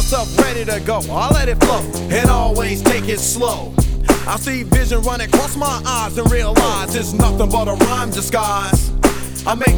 myself ready to go. I let it flow and always take it slow. I see vision running across my eyes and realize it's nothing but a rhyme disguise. I make